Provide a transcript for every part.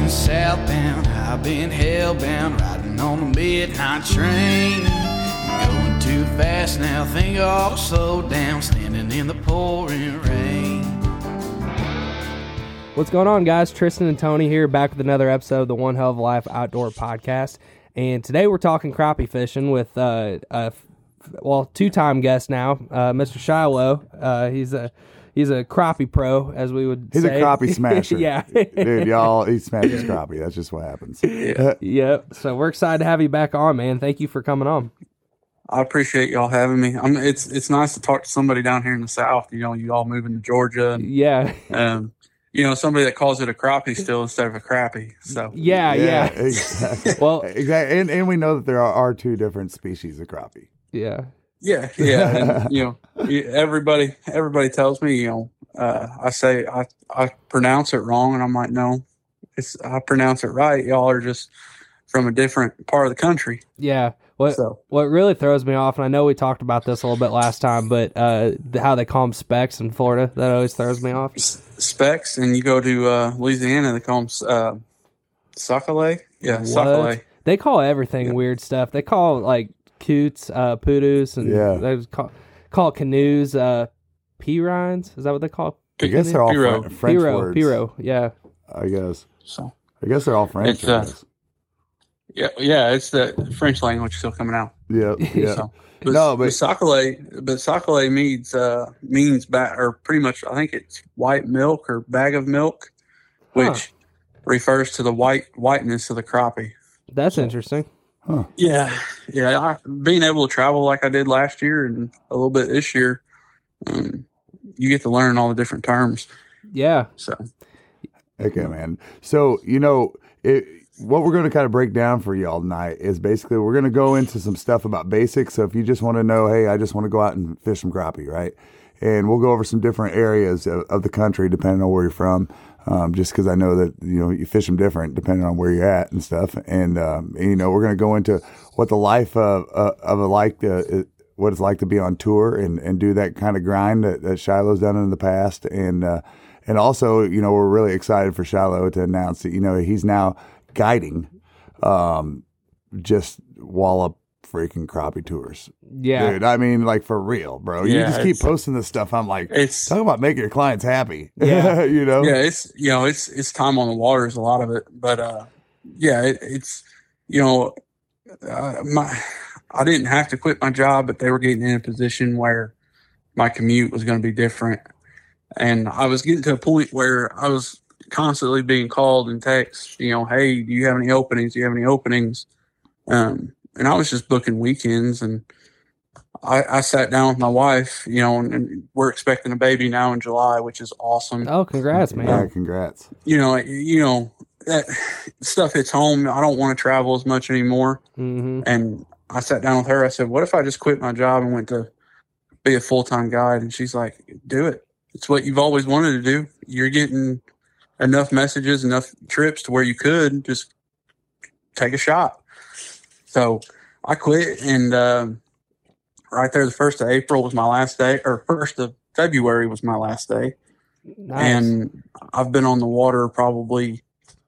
been southbound, I've been hellbound, riding on the midnight train. Going too fast now, think I ought to slow down, standing in the pouring rain. What's going on, guys? Tristan and Tony here, back with another episode of the One Hell of a Life Outdoor Podcast. And today we're talking crappie fishing with two-time guest now, Mr. Shiloh. He's a crappie pro, as we would say. He's a crappie smasher. Yeah. Dude, y'all, he smashes crappie. That's just what happens. Yep. So we're excited to have you back on, man. Thank you for coming on. I appreciate y'all having me. It's nice to talk to somebody down here in the South. You know, you all moving to Georgia. And, yeah. You know, somebody that calls it a crappie still instead of a crappie. So yeah. Exactly. Well, exactly, and we know that there are two different species of crappie. Yeah. And, you know, everybody tells me, you know, I pronounce it wrong, and I'm like, no, I pronounce it right. Y'all are just from a different part of the country. Yeah. What really throws me off, and I know we talked about this a little bit last time, but how they call them specks in Florida, that always throws me off. Specks, and you go to Louisiana, they call them sockeye. Yeah, sockeye. They call everything weird stuff. They call like coots, poodoos, and they call it canoes, pirines. Is that what they call it? I guess they're all French words. Piro, yeah. I guess. So I guess they're all French. It's the French language still coming out. Yeah. So, but sockeye means pretty much, I think it's white milk or bag of milk, which refers to the whiteness of the crappie. That's interesting. Huh. Yeah. Being able to travel like I did last year and a little bit this year, you get to learn all the different terms. Yeah. So. Okay, man. So, you know, what we're going to kind of break down for y'all tonight is basically we're going to go into some stuff about basics. So if you just want to know, hey, I just want to go out and fish some crappie, right? And we'll go over some different areas of the country depending on where you're from, just because I know that, you know, you fish them different depending on where you're at and stuff. And, you know, we're going to go into what the life what it's like to be on tour and do that kind of grind that Shiloh's done in the past. And also, you know, we're really excited for Shiloh to announce that, you know, he's now guiding just wallop freaking crappie tours. Yeah. Dude, I mean, like, for real, bro. You just keep posting this stuff. I'm like, talking about making your clients happy. Yeah. You know? Yeah, it's time on the water is a lot of it. But it's you know, I didn't have to quit my job, but they were getting in a position where my commute was going to be different. And I was getting to a point where I was constantly being called and text, you know, hey, do you have any openings? And I was just booking weekends, and I sat down with my wife, you know, and we're expecting a baby now in July, which is awesome. Oh, congrats, man. Yeah, congrats. You know, that stuff hits home. I don't want to travel as much anymore. Mm-hmm. And I sat down with her. I said, what if I just quit my job and went to be a full-time guide? And she's like, do it. It's what you've always wanted to do. You're getting enough messages, enough trips to where you could just take a shot. So I quit, and right there, the 1st of April was my last day, or 1st of February was my last day. Nice. And I've been on the water probably,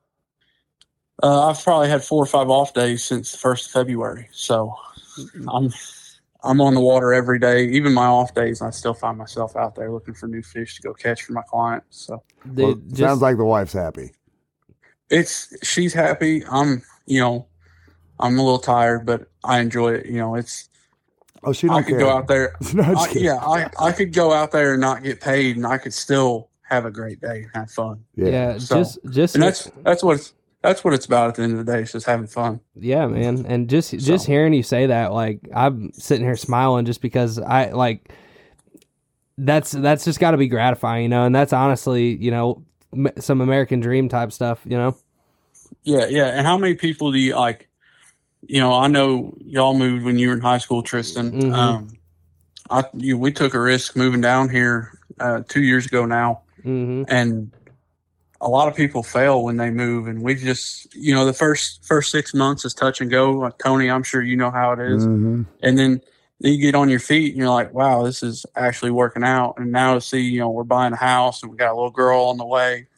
I've probably had 4 or 5 off days since the 1st of February. So I'm on the water every day. Even my off days, I still find myself out there looking for new fish to go catch for my clients. So sounds like the wife's happy. She's happy. I'm a little tired, but I enjoy it. You know, she don't care. Go out there. No, I could go out there and not get paid, and I could still have a great day and have fun. Yeah. So, just and that's what it's about at the end of the day. It's just having fun. Yeah, man. And just hearing you say that, like, I'm sitting here smiling just because I like that's just got to be gratifying, you know. And that's honestly, you know, some American dream type stuff, you know. Yeah. And how many people do you like? You know, I know y'all moved when you were in high school, Tristan. Mm-hmm. We took a risk moving down here 2 years ago now, and a lot of people fail when they move, and we just, you know, the first 6 months is touch and go. Like Tony, I'm sure you know how it is. Mm-hmm. And then you get on your feet and you're like, wow, this is actually working out. And now to see, you know, we're buying a house and we got a little girl on the way.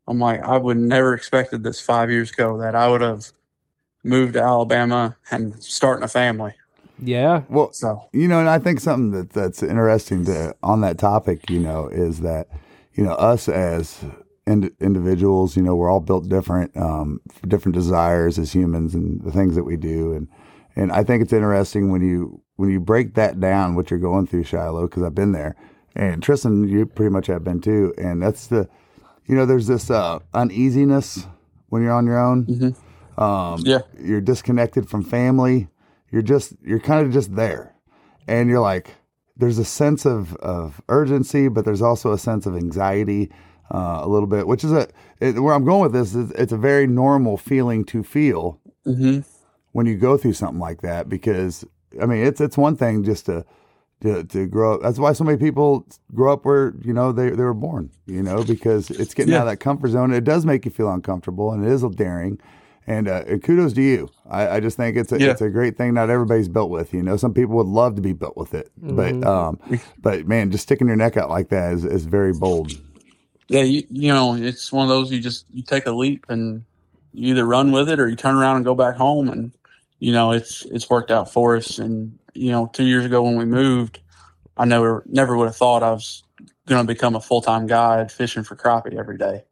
I'm like, I would never expected this 5 years ago that I would have moved to Alabama and starting a family. Yeah. Well, So, and I think something that's interesting on that topic, is that, us as individuals, we're all built different, for different desires as humans and the things that we do. And I think it's interesting when you break that down, what you're going through, Shiloh, because I've been there, and Tristan, you pretty much have been too. And that's there's this uneasiness when you're on your own. Mm-hmm. You're disconnected from family. You're kind of just there, and you're like, there's a sense of urgency, but there's also a sense of anxiety, a little bit, which is where I'm going with this is it's a very normal feeling to feel when you go through something like that, because I mean, it's one thing just to grow up. That's why so many people grow up where, they were born, because it's getting out of that comfort zone. It does make you feel uncomfortable, and it is daring. And kudos to you. I just think it's a great thing. Not everybody's built with. Some people would love to be built with it, but man, just sticking your neck out like that is very bold. Yeah, it's one of those you take a leap and you either run with it or you turn around and go back home, and it's worked out for us. And 2 years ago when we moved, I never would have thought I was going to become a full-time guide fishing for crappie every day.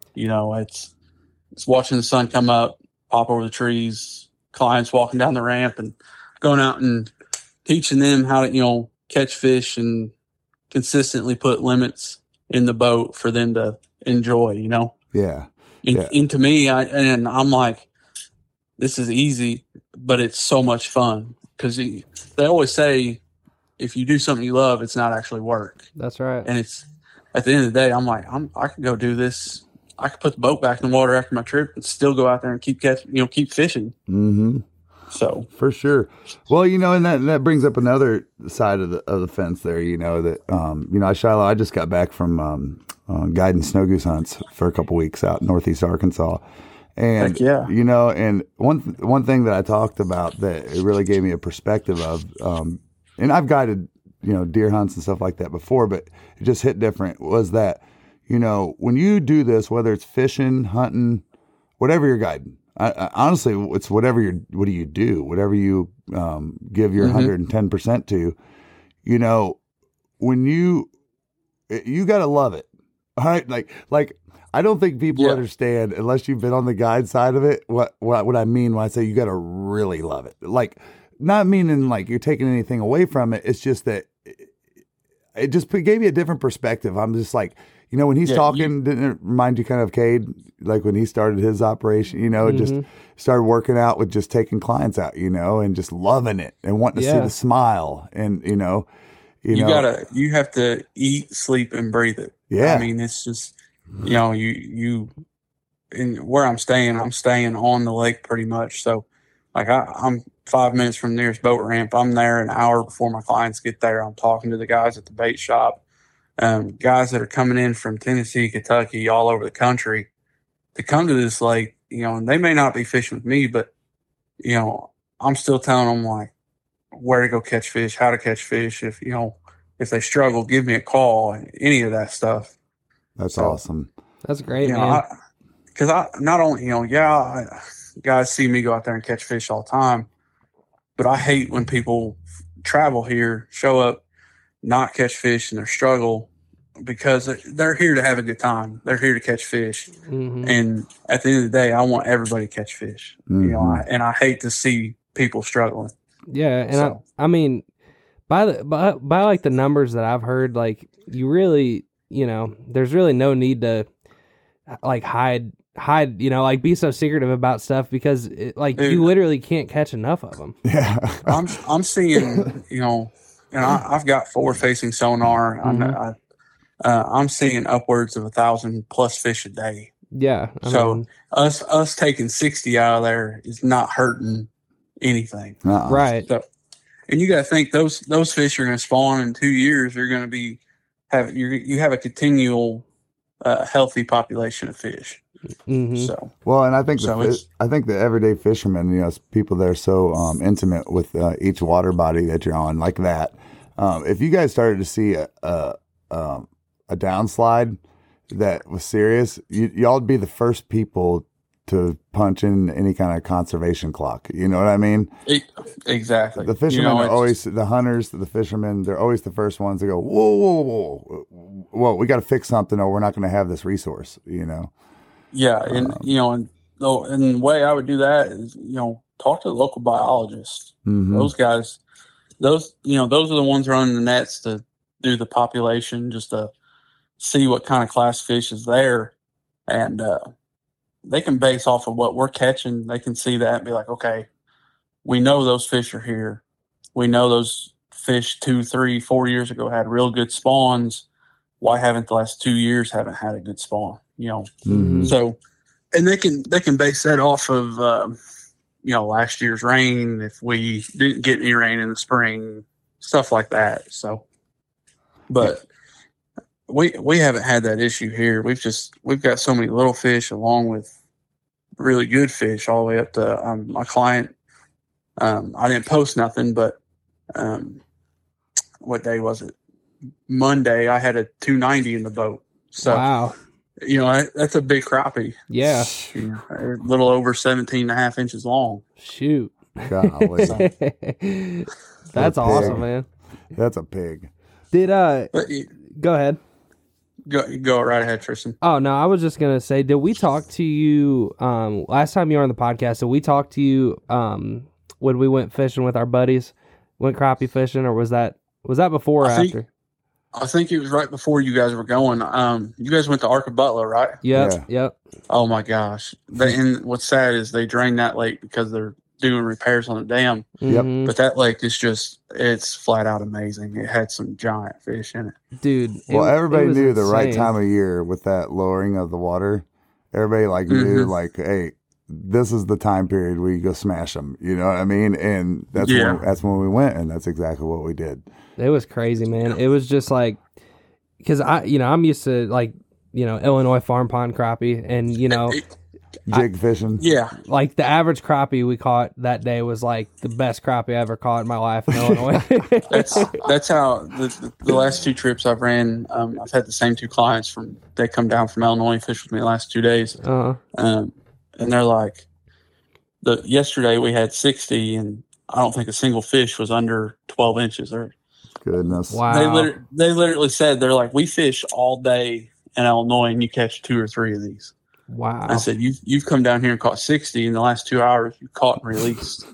It's watching the sun come up, pop over the trees, clients walking down the ramp, and going out and teaching them how to catch fish and consistently put limits in the boat for them to enjoy. Yeah. And to me, I'm like, this is easy, but it's so much fun, because they always say if you do something you love, it's not actually work. That's right. And it's at the end of the day, I'm like, I could go do this. I could put the boat back in the water after my trip and still go out there and keep catching, keep fishing. Mm-hmm. So for sure. Well, and that brings up another side of the fence there. That Shiloh, I just got back from guiding snow goose hunts for a couple weeks out in northeast Arkansas. And, and one thing that I talked about that it really gave me a perspective of, and I've guided, deer hunts and stuff like that before, but it just hit different, was that, when you do this, whether it's fishing, hunting, whatever you're guiding, honestly, it's what do you do, whatever you give your 110% to, when you got to love it. All right. Like, I don't think people understand, unless you've been on the guide side of it, what I mean when I say you got to really love it. Like, not meaning like you're taking anything away from it. It's just that it just gave me a different perspective. I'm just like, when he's talking, didn't it remind you kind of Cade, like when he started his operation, just started working out with just taking clients out, and just loving it and wanting to see the smile, and you have to eat, sleep, and breathe it. Yeah. I mean, it's just, you in where I'm staying on the lake pretty much. So like I'm 5 minutes from the nearest boat ramp. I'm there an hour before my clients get there. I'm talking to the guys at the bait shop, guys that are coming in from Tennessee, Kentucky, all over the country to come to this lake, and they may not be fishing with me, but, I'm still telling them like where to go catch fish, how to catch fish. If they struggle, give me a call, any of that stuff. That's awesome. That's great, man. Because I not only, guys see me go out there and catch fish all the time, but I hate when people travel here, show up, not catch fish, and they struggle, because they're here to have a good time. They're here to catch fish. Mm-hmm. And at the end of the day, I want everybody to catch fish. And I hate to see people struggling. Yeah, and I mean, by like the numbers that I've heard, like you really, there's really no need to like hide, like be so secretive about stuff, because you literally can't catch enough of them. Yeah. I'm seeing, and I've got forward-facing sonar. Mm-hmm. I'm seeing upwards of 1,000+ fish a day. Yeah. I mean, us taking 60 out of there is not hurting anything. Right. So, and you got to think those fish are going to spawn in 2 years. They're going to you have a continual healthy population of fish. Mm-hmm. So well, and I think the everyday fishermen, people that are so intimate with each water body that you're on, like that. If you guys started to see a downslide, that was serious, y'all'd be the first people to punch in any kind of conservation clock. You know what I mean? Exactly. The fishermen are always, the hunters, the fishermen, they're always the first ones to go, whoa, we got to fix something or we're not going to have this resource, you know? Yeah. And, and the way I would do that is, talk to the local biologists. Mm-hmm. Those guys, those are the ones running the nets to do the population, just to see what kind of class fish is there. And, they can base off of what we're catching. They can see that and be like, okay, we know those fish are here. We know those fish 2, 3, 4 years ago had real good spawns. Why haven't the last 2 years haven't had a good spawn? Mm-hmm. So, and they can base that off of, last year's rain. If we didn't get any rain in the spring, stuff like that. So, but we haven't had that issue here. We've got so many little fish along with really good fish all the way up to my client. I didn't post nothing, but what day was it? Monday, I had a 290 in the boat. So, wow. That's a big crappie. Yeah. A little over 17.5 inches long. Shoot. Golly. That's awesome, man. That's a pig. Go ahead. Go right ahead, Tristan. Oh, no, I was just going to say, did we talk to you last time you were on the podcast? Did we talk to you when we went fishing with our buddies, went crappie fishing, or was that before or after? I think it was right before you guys were going. You guys went to Arca Butler, right? Yep. Oh, my gosh. And what's sad is they drained that lake because they're doing repairs on the dam. Mm-hmm. But that lake is it's flat out amazing. It had some giant fish in it. Dude. Everybody knew the insane. right time of year with that lowering of the water. Everybody knew hey, this is the time period where you go smash them. You know what I mean? And that's when we went, and that's exactly what we did. It was crazy, man. It was just like, because I'm used to Illinois farm pond crappie, and jig fishing. Yeah. Like the average crappie we caught that day was like the best crappie I ever caught in my life in Illinois. That's how the last 2 trips I've ran. I've had the same 2 clients they come down from Illinois and fish with me the last 2 days. And they're like, yesterday we had 60, and I don't think a single fish was under 12 inches. Goodness. Wow. They literally said, they're like, we fish all day in Illinois and you catch 2 or 3 of these. Wow. I said, you've come down here and caught 60 in the last 2 hours. You caught and released,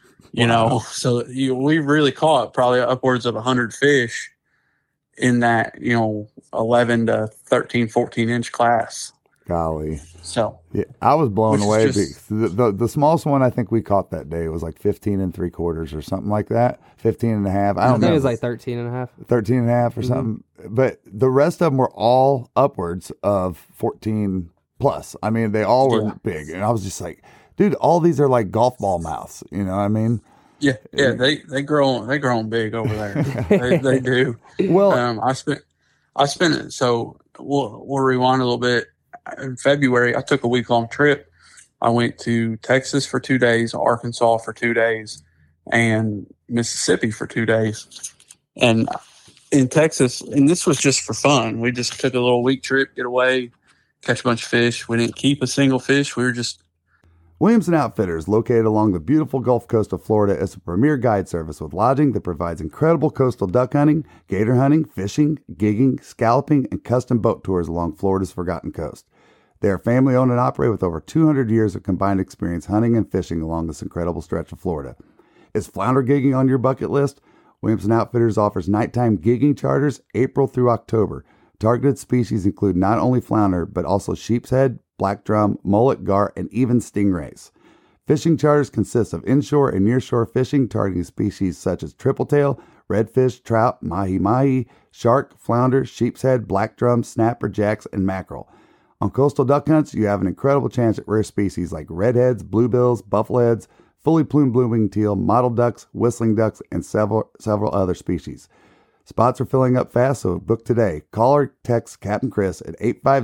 so we've really caught probably upwards of 100 fish in that, 11 to 13, 14 inch class. Golly. So yeah, I was blown away. The smallest one I think we caught that day was like 15 3/4 or something like that. 15 1/2. I don't know. It was like 13 1/2. 13 1/2 or something. But the rest of them were all upwards of 14 plus. I mean, they all were big. And I was just like, dude, all these are like golf ball mouths. You know what I mean? Yeah. They grow big over there. they do. Well, I spent it. So we'll rewind a little bit. In February, I took a week-long trip. I went to Texas for 2 days, Arkansas for 2 days, and Mississippi for 2 days. And in Texas, and this was just for fun. We just took a little week trip, get away, catch a bunch of fish. We didn't keep a single fish. We were just... Williamson Outfitters, located along the beautiful Gulf Coast of Florida, is a premier guide service with lodging that provides incredible coastal duck hunting, gator hunting, fishing, gigging, scalloping, and custom boat tours along Florida's Forgotten Coast. They are family owned and operate with over 200 years of combined experience hunting and fishing along this incredible stretch of Florida. Is flounder gigging on your bucket list? Williamson Outfitters offers nighttime gigging charters April through October. Targeted species include not only flounder, but also sheepshead, black drum, mullet, gar, and even stingrays. Fishing charters consist of inshore and nearshore fishing targeting species such as tripletail, redfish, trout, mahi-mahi, shark, flounder, sheepshead, black drum, snapper, jacks, and mackerel. On coastal duck hunts, you have an incredible chance at rare species like redheads, bluebills, buffleheads, fully plumed blue-winged teal, mottled ducks, whistling ducks, and several other species. Spots are filling up fast, so book today. Call or text Captain Chris at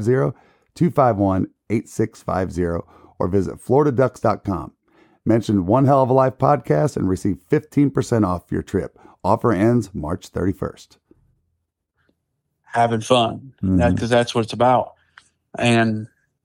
850-251-8650 or visit floridaducks.com. Mention One Hell of a Life podcast and receive 15% off your trip. Offer ends March 31st. Having fun, because that's what it's about. And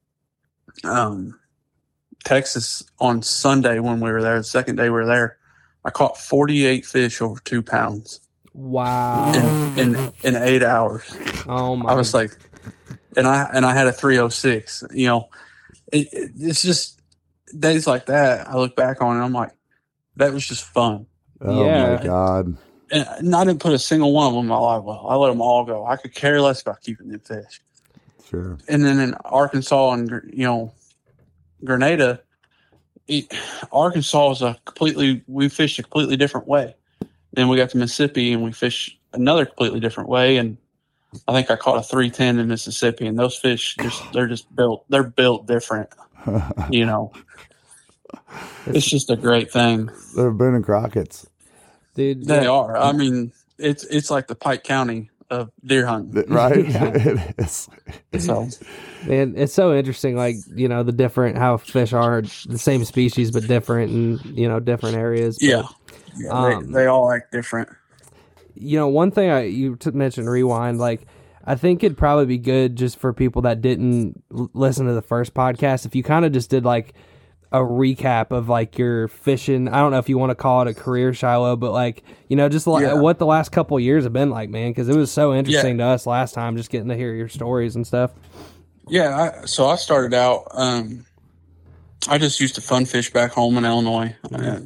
Texas on Sunday when we were there, the second day we were there, I caught 48 fish over 2 pounds. Wow. In 8 hours. Oh my. I was like, and I had a 306. You know, it's just days like that. I look back on it, I'm like, that was just fun. Oh Yeah. my God. And I didn't put a single one of them in my live well. I let them all go. I could care less about keeping them fish. Sure. And then in Arkansas and, you know, Grenada, Arkansas is we fished a completely different way. Then we got to Mississippi and we fished another completely different way. And I think I caught a 310 in Mississippi, and those fish they're built different. You know, it's just a great thing. They're Boone and Crockett's. Dude, They are. I mean, it's like the Pike County of deer hunting, Right? Yeah. It is. So man, it's so interesting. Like, you know, the different how fish are the same species but different in, you know, different areas. But, yeah, they all act different. you know, one thing you mentioned rewind, like, I think it'd probably be good just for people that didn't listen to the first podcast if you kind of just did like a recap of like your fishing. I don't know if you want to call it a career, Shiloh, but like, you know, just what the last couple of years have been like, man, because it was so interesting to us last time, just getting to hear your stories and stuff. Yeah, so I started out. I just used to fun fish back home in Illinois.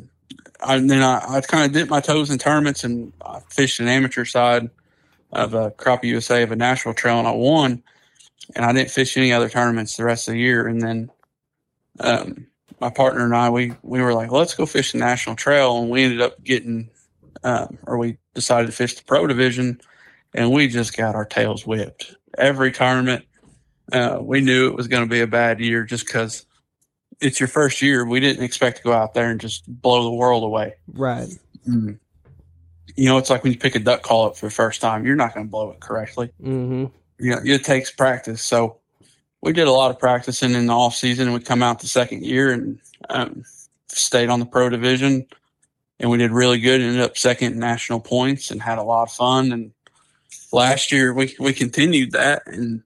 I kind of dipped my toes in tournaments, and I fished an amateur side of Crappie USA of a national trail, and I won. And I didn't fish any other tournaments the rest of the year. And then my partner and I, we were like, let's go fish the national trail, and we ended up getting, we decided to fish the pro division, and we just got our tails whipped every tournament. We knew it was going to be a bad year just because it's your first year. We didn't expect to go out there and just blow the world away. Right. Mm-hmm. You know, it's like when you pick a duck call up for the first time, you're not going to blow it correctly. Mm-hmm. You know, it takes practice. So we did a lot of practicing in the off season, and we come out the second year and stayed on the pro division, and we did really good. Ended up second in national points and had a lot of fun. And last year we continued that, and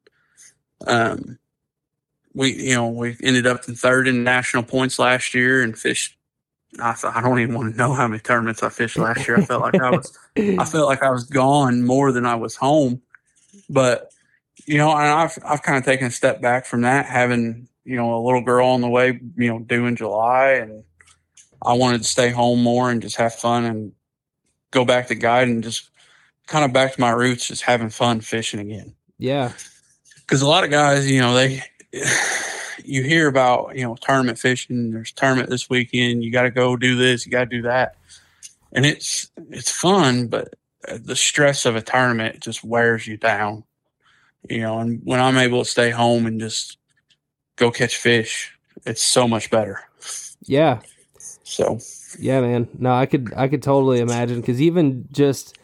we ended up in third in national points last year and fished. I don't even want to know how many tournaments I fished last year. I felt like I was gone more than I was home. But, you know, and I've kind of taken a step back from that, having, you know, a little girl on the way, you know, due in July, and I wanted to stay home more and just have fun and go back to guiding, just kind of back to my roots, just having fun fishing again. Yeah. Because a lot of guys, you know, you hear about, you know, tournament fishing. There's tournament this weekend. You got to go do this. You got to do that. And it's fun, but the stress of a tournament just wears you down, you know, and when I'm able to stay home and just go catch fish, it's so much better. Yeah. So, yeah, man. No, I could totally imagine, because even just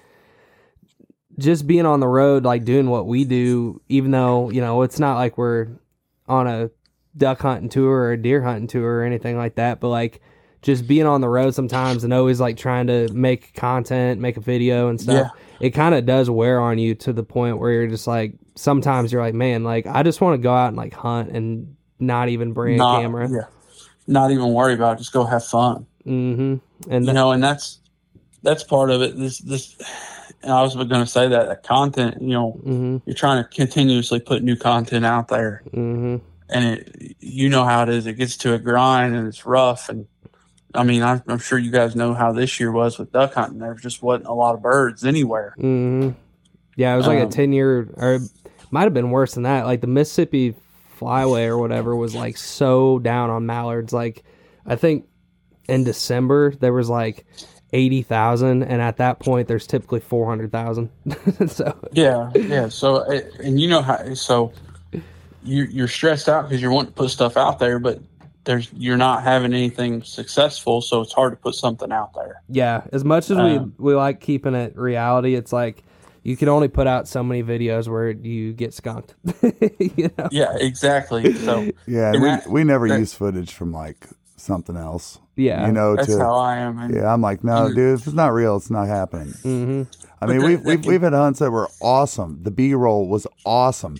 being on the road, like doing what we do, even though, you know, it's not like we're on a duck hunting tour or a deer hunting tour or anything like that, but like just being on the road sometimes and always like trying to make content, make a video and stuff, it kind of does wear on you to the point where you're just like, sometimes you're like, man, like I just want to go out and like hunt and not even bring a camera. Yeah. Not even worry about it. Just go have fun. Mm-hmm. And you know, and that's part of it. This, and I was going to say that content, you know, you're trying to continuously put new content out there. Mm-hmm. And you know how it is. It gets to a grind and it's rough. And I mean, I'm sure you guys know how this year was with duck hunting. There just wasn't a lot of birds anywhere. Mm-hmm. Yeah, it was like a 10-year, or it might have been worse than that. Like the Mississippi Flyway or whatever was like so down on mallards. Like I think in December there was like 80,000, and at that point there's typically 400,000. So yeah. So and you know how, so you're stressed out because you're wanting to put stuff out there, but you're not having anything successful, so it's hard to put something out there. Yeah, as much as we like keeping it reality, it's like you can only put out so many videos where you get skunked. You know? Yeah, exactly. So yeah, we never use footage from like something else. Yeah, you know, that's how I am. Man. Yeah, I'm like, no, dude, if it's not real, it's not happening. Mm-hmm. I mean, we've had hunts that were awesome. The B-roll was awesome,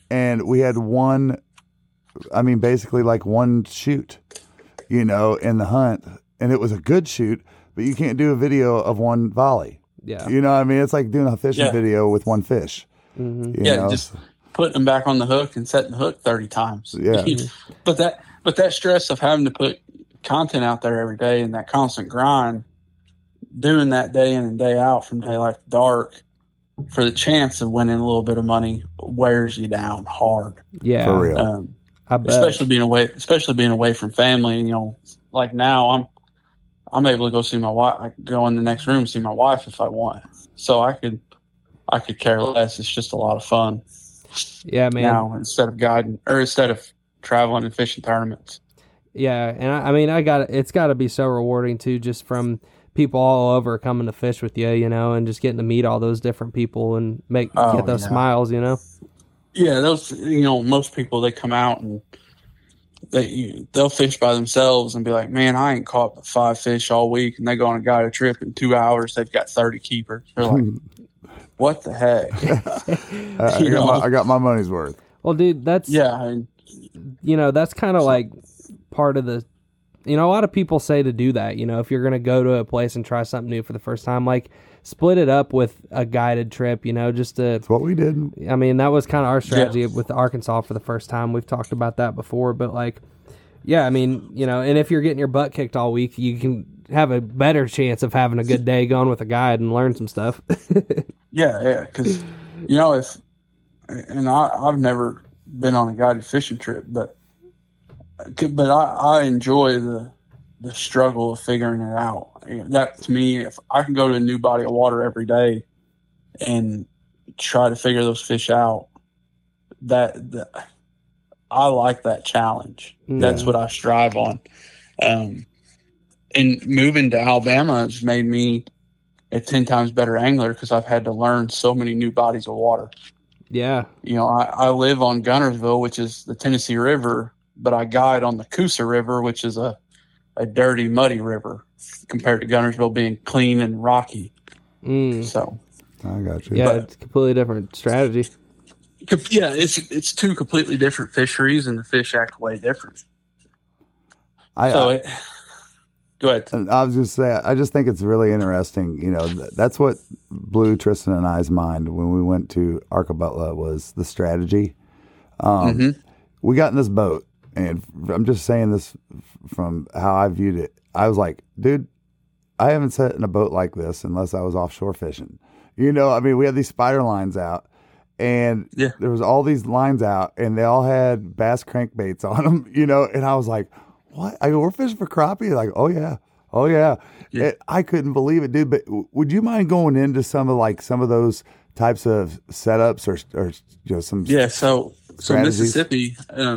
and we had basically like one shoot, in the hunt, and it was a good shoot, but you can't do a video of one volley. Yeah. You know what I mean? It's like doing a fishing video with one fish. Mm-hmm. Just putting them back on the hook and setting the hook 30 times. Yeah. But that stress of having to put content out there every day and that constant grind, doing that day in and day out from daylight to dark for the chance of winning a little bit of money wears you down hard. Yeah. For real. I bet. Especially being away from family. Like now I'm able to go see my wife. I can go in the next room and see my wife if I want. So I could care less. It's just a lot of fun. Yeah, man. Now instead of traveling and fishing tournaments. Yeah, and it's got to be so rewarding too, just from people all over coming to fish with you, and just getting to meet all those different people and get those smiles, Yeah, those most people, they come out and they'll fish by themselves and be like, man, I ain't caught but 5 fish all week, and they go on a guided trip in 2 hours. They've got 30 keepers. They're like, what the heck? I got my money's worth. Well, dude, that's that's kind of like part of the. A lot of people say to do that. If you're gonna go to a place and try something new for the first time, like split it up with a guided trip. Just to. That's what we did. I mean, that was kind of our strategy with Arkansas for the first time. We've talked about that before, but like, yeah, I mean, and if you're getting your butt kicked all week, you can have a better chance of having a good day going with a guide and learn some stuff. Yeah, because I've never been on a guided fishing trip, but I enjoy the struggle of figuring it out. That, to me, if I can go to a new body of water every day and try to figure those fish out, that I like that challenge. Yeah. That's what I strive on. And moving to Alabama has made me a 10 times better angler because I've had to learn so many new bodies of water. Yeah. I live on Guntersville, which is the Tennessee River, but I guide on the Coosa River, which is a dirty, muddy river compared to Guntersville being clean and rocky. So I got you. Yeah, it's a completely different strategy. Yeah, it's 2 completely different fisheries, and the fish act way different. Go ahead. I was just saying, I just think it's really interesting. That's what blew Tristan and I's mind when we went to Arkabutla was the strategy. We got in this boat, and I'm just saying this from how I viewed it. I was like, dude, I haven't sat in a boat like this unless I was offshore fishing. We had these spider lines out, and there was all these lines out, and they all had bass crankbaits on them, and I was like, what? I go, we're fishing for crappie? Like, oh yeah. I couldn't believe it, dude. But would you mind going into some of those types of setups or some? Yeah. So Mississippi,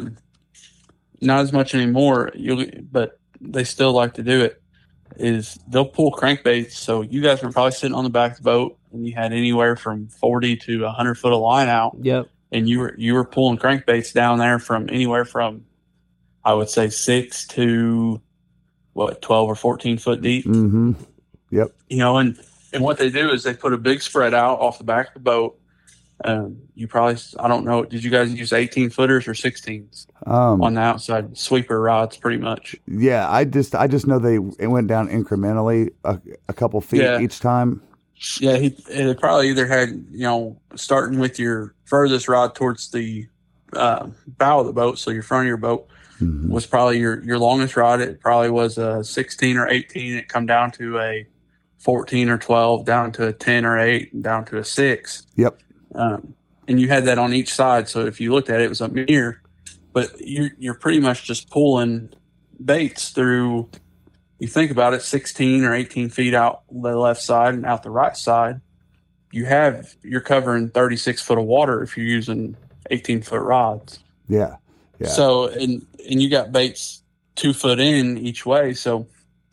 not as much anymore. But they still like to do it. Is they'll pull crankbaits. So you guys were probably sitting on the back of the boat, and you had anywhere from 40 to 100 foot of line out. Yep. And you were pulling crankbaits down there from anywhere from, I would say, 6 to 12 or 14 foot deep. Mm-hmm. Yep. And what they do is they put a big spread out off the back of the boat. You probably, I don't know, did you guys use 18 footers or 16s on the outside sweeper rods pretty much? Yeah, I just know it went down incrementally a couple feet each time. Yeah, it probably either had, starting with your furthest rod towards the bow of the boat, so your front of your boat, was probably your longest rod. It probably was a 16 or 18. It come down to a 14 or 12, down to a 10 or 8, and down to a 6. Yep. And you had that on each side. So if you looked at it, it was a mirror. But you're pretty much just pulling baits through, you think about it, 16 or 18 feet out the left side and out the right side. You're covering 36 foot of water if you're using 18 foot rods. Yeah. Yeah. So, and you got baits 2 foot in each way. So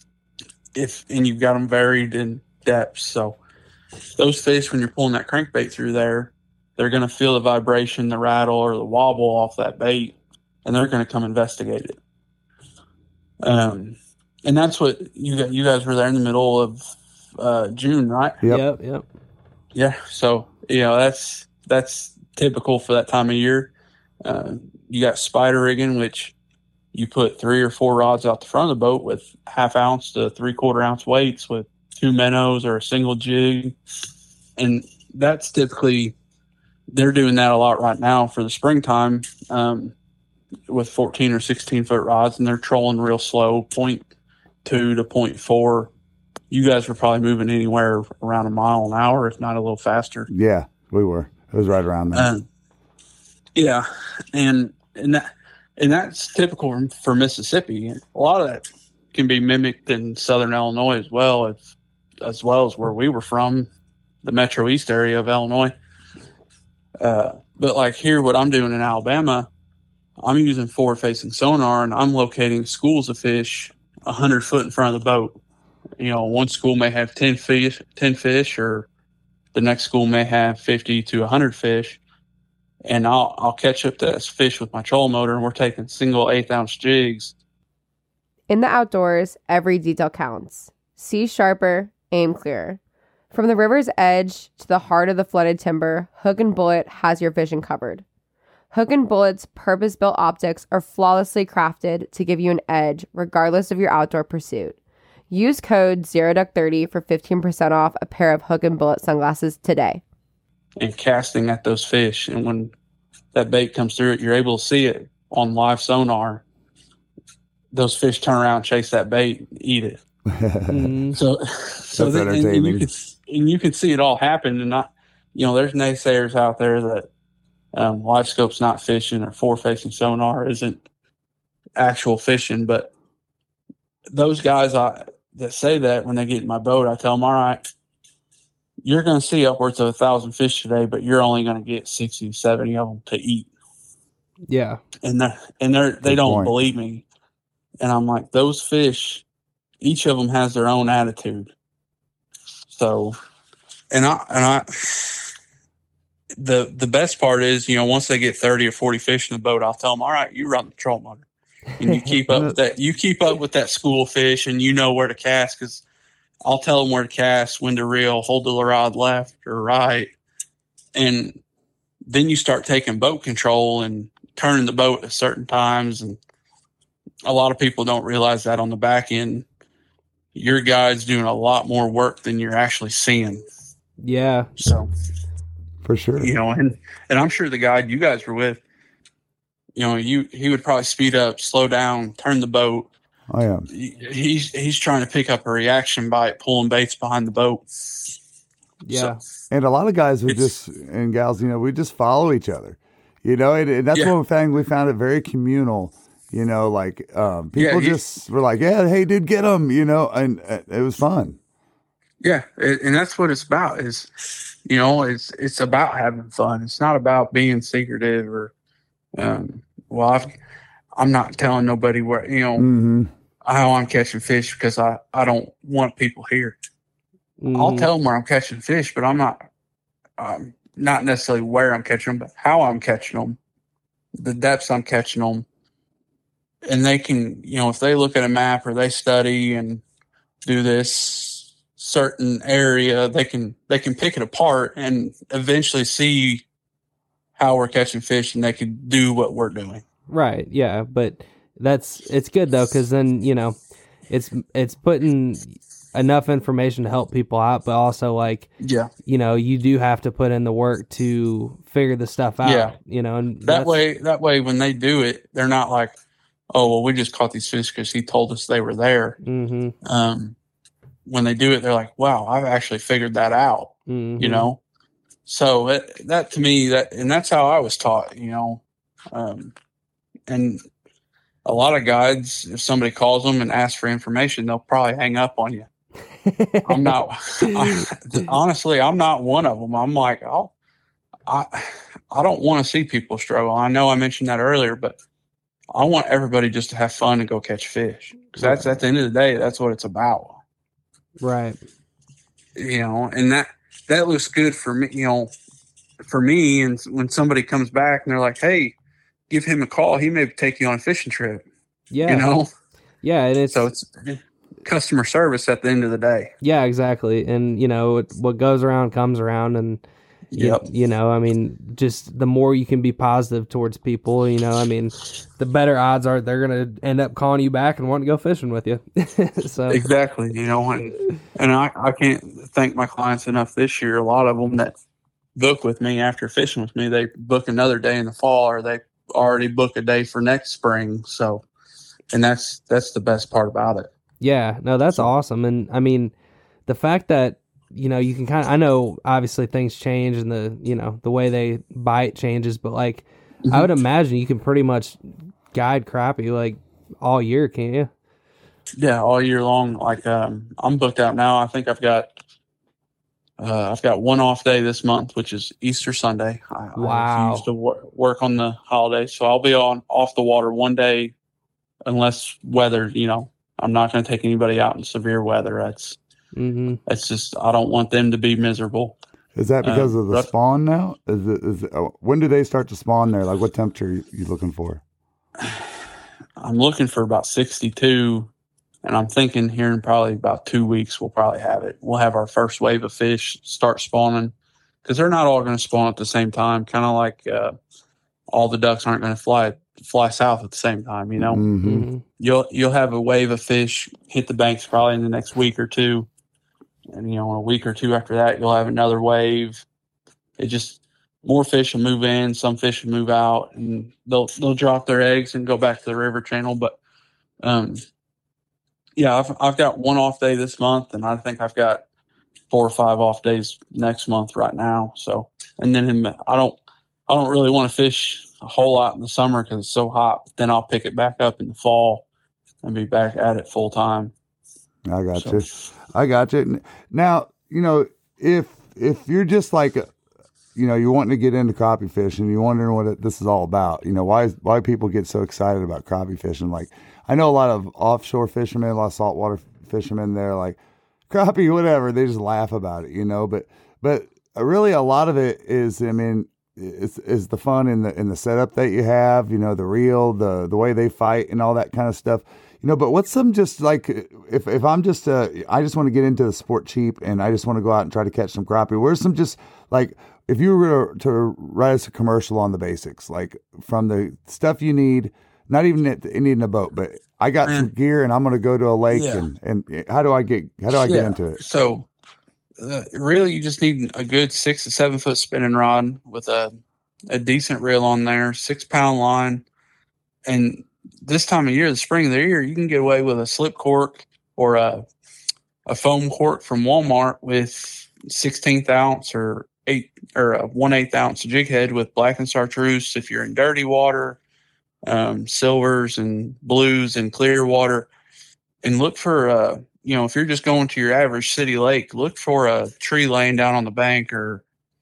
and you've got them varied in depth. So those fish, when you're pulling that crankbait through there, they're going to feel the vibration, the rattle, or the wobble off that bait, and they're going to come investigate it. And that's what you guys were there in the middle of June, right? Yep. Yeah. So that's typical for that time of year. You got spider rigging, which you put 3 or 4 rods out the front of the boat with 1/2 ounce to 3/4 ounce weights with 2 minnows or a single jig. And that's typically, they're doing that a lot right now for the springtime with 14 or 16 foot rods, and they're trolling real slow, 0.2 to 0.4. You guys were probably moving anywhere around a mile an hour, if not a little faster. Yeah, we were. It was right around there. Yeah, and that's typical for Mississippi. A lot of that can be mimicked in Southern Illinois as well as where we were from, the Metro East area of Illinois. But like here, what I'm doing in Alabama, I'm using forward-facing sonar, and I'm locating schools of fish 100 foot in front of the boat. You know, one school may have 10 fish, or the next school may have 50 to 100 fish. And I'll catch up to this fish with my trolling motor, and we're taking single 1/8 ounce jigs. In the outdoors, every detail counts. See sharper, aim clearer. From the river's edge to the heart of the flooded timber, Hook and Bullet has your vision covered. Hook and Bullet's purpose-built optics are flawlessly crafted to give you an edge regardless of your outdoor pursuit. Use code ZeroDuck30 for 15% off a pair of Hook and Bullet sunglasses today. And casting at those fish, and when that bait comes through it, you're able to see it on live sonar. Those fish turn around, chase that bait, and eat it. So That's entertaining. And you can see it all happen. And there's naysayers out there that live scope's not fishing, or forward-facing sonar isn't actual fishing. But those guys that say that, when they get in my boat, I tell them, all right, you're going to see upwards of 1,000 fish today, but you're only going to get 60, 70 of them to eat. Yeah. And they don't believe me. And I'm like, those fish, each of them has their own attitude. So, the best part is, once they get 30 or 40 fish in the boat, I'll tell them, all right, you run the troll motor, and you keep up with that. You keep up with that school of fish, and you know where to cast, because I'll tell them where to cast, when to reel, hold the rod left or right. And then you start taking boat control and turning the boat at certain times. And a lot of people don't realize that on the back end, your guide's doing a lot more work than you're actually seeing. Yeah. So, for sure. And I'm sure the guide you guys were with, he would probably speed up, slow down, turn the boat. Oh yeah. He's trying to pick up a reaction by pulling baits behind the boat. Yeah. And a lot of guys and gals, we just follow each other, and that's one thing we found it very communal, people just were like, yeah, hey dude, get them, and it was fun. Yeah. And that's what it's about is, it's about having fun. It's not about being secretive or, I'm not telling nobody where, how I'm catching fish, because I don't want people here. I'll tell them where I'm catching fish, but I'm not necessarily where I'm catching them, but how I'm catching them, the depths I'm catching them. And they can, if they look at a map or they study and do this certain area, they can pick it apart and eventually see how we're catching fish, and they can do what we're doing. Right. Yeah. But it's good though, because then, it's putting enough information to help people out, but also you do have to put in the work to figure the stuff out. And that way when they do it, they're not like, oh, well, we just caught these fish because he told us they were there. Mm-hmm. When they do it, they're like, wow, I've actually figured that out. Mm-hmm. So that to me, and that's how I was taught. And a lot of guides, if somebody calls them and asks for information, they'll probably hang up on you. Honestly, I'm not one of them. I'm like, I don't want to see people struggle. I know I mentioned that earlier, but I want everybody just to have fun and go catch fish, because that's at the end of the day, that's what it's about. Right. And that looks good for me, And when somebody comes back and they're like, hey, give him a call, he may take you on a fishing trip. Yeah. Yeah. And it's customer service at the end of the day. Yeah, exactly. And what goes around comes around, and Yep. You know, I mean, just the more you can be positive towards people, you know, I mean, the better odds are they're going to end up calling you back and wanting to go fishing with you. So Exactly. You know, and I can't thank my clients enough this year. A lot of them that book with me after fishing with me, they book another day in the fall, or they already book a day for next spring. So, and that's the best part about it. yeah, no, that's awesome. And I mean, the fact that, you know, you can kind of, I know obviously things change and the, you know, the way they bite changes, but like, I would imagine you can pretty much guide crappie like all year, can't you? Yeah, all year long. Like, I'm booked out now. I think I've got one off day this month, which is Easter Sunday. I refuse to work on the holiday, so I'll be off the water one day, unless weather. You know, I'm not going to take anybody out in severe weather. That's just, I don't want them to be miserable. Is that because of the spawn now? When do they start to spawn there? Like, what temperature are you looking for? I'm looking for about 62, and I'm thinking here in probably about 2 weeks we'll probably have it. We'll have our first wave of fish start spawning, because they're not all going to spawn at the same time. Kind of like all the ducks aren't going to fly south at the same time. You know, you'll have a wave of fish hit the banks probably in the next week or two. And, you know, a week or two after that, you'll have another wave. It just, more fish will move in, some fish will move out, and they'll drop their eggs and go back to the river channel. But, yeah, I've got one off day this month, and I think I've got 4 or 5 off days next month right now. So, and then I don't really want to fish a whole lot in the summer because it's so hot. But then I'll pick it back up in the fall and be back at it full time. I got you. Now, you know, if you're just like, you know, you're wanting to get into crappie fishing, you're wondering what this is all about, you know, why people get so excited about crappie fishing. Like, I know a lot of offshore fishermen, a lot of saltwater fishermen, they're like, crappie, whatever. They just laugh about it, you know, but really a lot of it is, I mean, is the fun in the setup that you have, you know, the reel, the way they fight and all that kind of stuff. You know, but what's some just like, if I'm just, I just want to get into the sport cheap and I just want to go out and try to catch some crappie, where's some just like, if you were to write us a commercial on the basics, like from the stuff you need, not even needing a boat, but I got some gear and I'm going to go to a lake and how do I get into it? So really you just need a good 6 to 7 foot spinning rod with a decent reel on there, 6-pound line. And this time of year, the spring of the year, you can get away with a slip cork or a foam cork from Walmart with 16th ounce or a 1/8 ounce jig head with black and chartreuse. If you're in dirty water, silvers and blues and clear water, and look for you know, if you're just going to your average city lake, look for a tree laying down on the bank or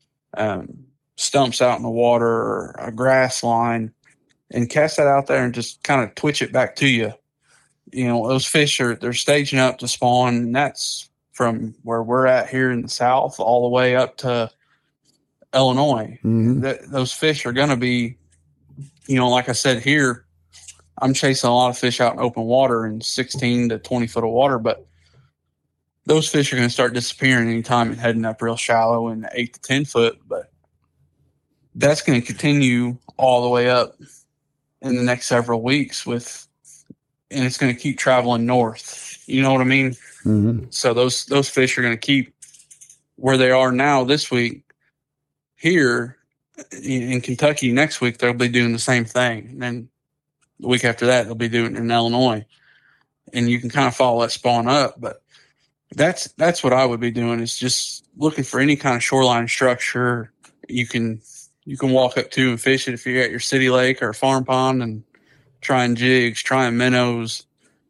stumps out in the water or a grass line. And cast that out there and just kind of twitch it back to you. You know, those fish they're staging up to spawn, and that's from where we're at here in the South all the way up to Illinois. Those fish are going to be, you know, like I said here, I'm chasing a lot of fish out in open water in 16 to 20 foot of water, but those fish are going to start disappearing anytime and heading up real shallow in 8 to 10 foot. But that's going to continue all the way up in the next several weeks and it's going to keep traveling north. You know what I mean? So those fish are going to keep where they are now this week. Here in Kentucky next week, they'll be doing the same thing. And then the week after that, they'll be doing it in Illinois. And you can kind of follow that spawn up. But that's what I would be doing, is just looking for any kind of shoreline structure you can walk up to and fish it if you're at your city lake or a farm pond, and trying jigs, trying minnows.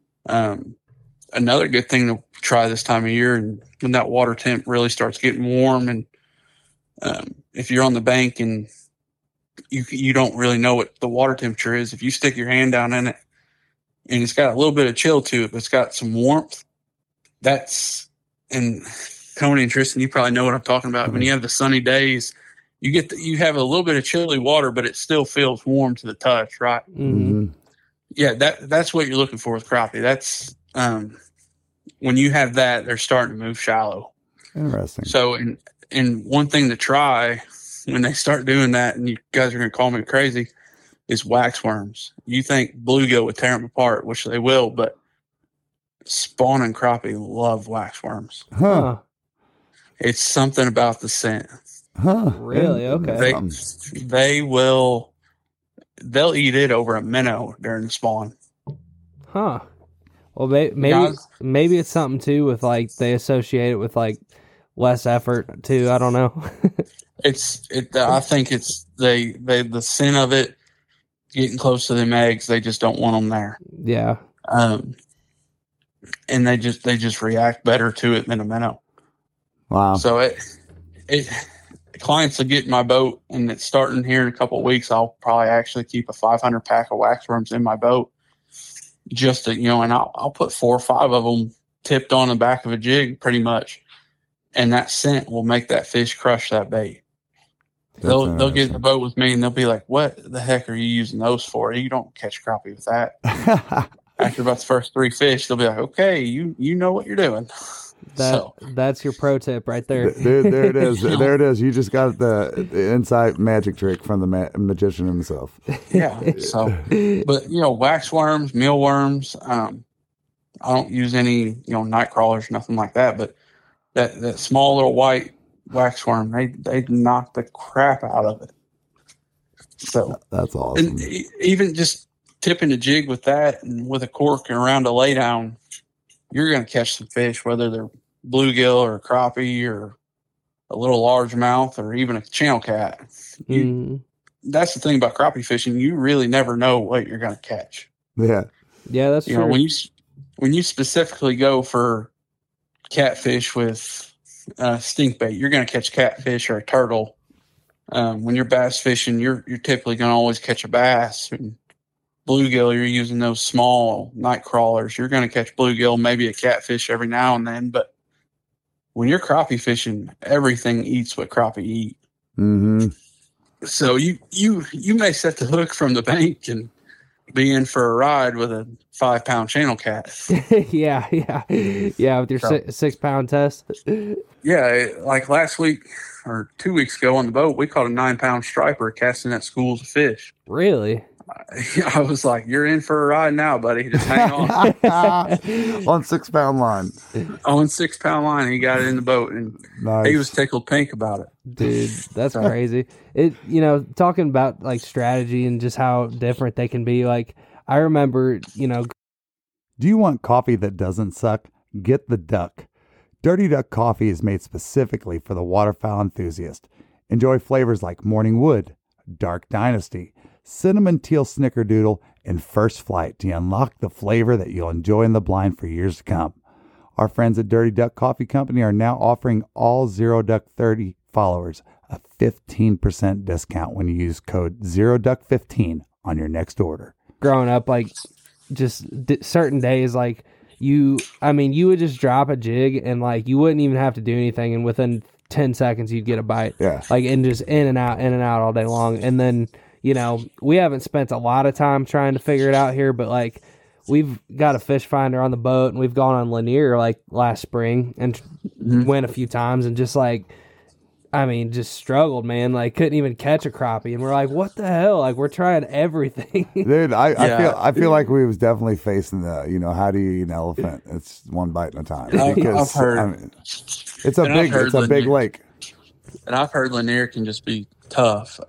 Another good thing to try this time of year, and when that water temp really starts getting warm, and if you're on the bank and you don't really know what the water temperature is, if you stick your hand down in it and it's got a little bit of chill to it, but it's got some warmth, and Tony and Tristan, you probably know what I'm talking about. When you have the sunny days, you have a little bit of chilly water, but it still feels warm to the touch, right? Yeah, that's what you're looking for with crappie. That's when you have that, they're starting to move shallow. Interesting. So, and And one thing to try when they start doing that, and you guys are going to call me crazy, is wax worms. You think bluegill would tear them apart, which they will, but spawning crappie love wax worms. Huh. It's something about the scent. Huh. Really? Okay. They'll eat it over a minnow during the spawn. Huh. Well, maybe it's something too with like they associate it with like less effort too. I don't know. I think it's the scent of it getting close to them eggs. They just don't want them there. Yeah. And they just react better to it than a minnow. Wow. So clients will get in my boat, and it's starting here in a couple of weeks. I'll probably actually keep a 500 pack of waxworms in my boat, just to, and I'll put 4 or 5 of them tipped on the back of a jig, pretty much, and that scent will make that fish crush that bait. They'll get in the boat with me, and they'll be like, "What the heck are you using those for? You don't catch crappie with that." After about the first 3 fish, they'll be like, "Okay, you know what you're doing." That's your pro tip right there. There it is. There it is. You just got the inside magic trick from the magician himself. Yeah. So, but waxworms, mealworms. I don't use any night crawlers, nothing like that. But that small little white waxworm, they knock the crap out of it. So that's awesome. And even just tipping a jig with that and with a cork and around a laydown, you're going to catch some fish, whether they're bluegill or crappie or a little largemouth or even a channel cat. That's the thing about crappie fishing. You really never know what you're going to catch. Yeah. Yeah, that's true. When you specifically go for catfish with stink bait, you're going to catch catfish or a turtle. When you're bass fishing, you're typically going to always catch a bass. And bluegill, you're using those small night crawlers. You're going to catch bluegill, maybe a catfish every now and then. But when you're crappie fishing, everything eats what crappie eat. Mm-hmm. So you may set the hook from the bank and be in for a ride with a 5-pound channel cat. yeah. With your 6-pound test. Yeah, like last week or 2 weeks ago on the boat, we caught a 9-pound striper casting at schools of fish. Really? I was like, "You're in for a ride now, buddy. Just hang on." On 6-pound line. On 6-pound line, he got it in the boat, and Nice. he was tickled pink about it. Dude, that's crazy. It talking about like strategy and just how different they can be. Like I remember, Do you want coffee that doesn't suck? Get the Duck. Dirty Duck coffee is made specifically for the waterfowl enthusiast. Enjoy flavors like Morning Wood, Dark Dynasty, Cinnamon Teal Snickerdoodle, and First Flight to unlock the flavor that you'll enjoy in the blind for years to come. Our friends at Dirty Duck Coffee Company are now offering all Zero Duck 30 followers a 15% discount when you use code ZeroDuck15 on your next order. growing up, like just certain days, like you would just drop a jig and like you wouldn't even have to do anything, and within 10 seconds you'd get a bite. Yeah. Like, and just in and out all day long. And then, we haven't spent a lot of time trying to figure it out here, but like we've got a fish finder on the boat, and we've gone on Lanier like last spring and went a few times, and just like, just struggled, man. Like, couldn't even catch a crappie, and we're like, "What the hell?" Like, we're trying everything. Dude, I feel like we was definitely facing the, how do you eat an elephant? It's one bite at a time. Because, I've heard, it's a big lake, and I've heard Lanier can just be tough,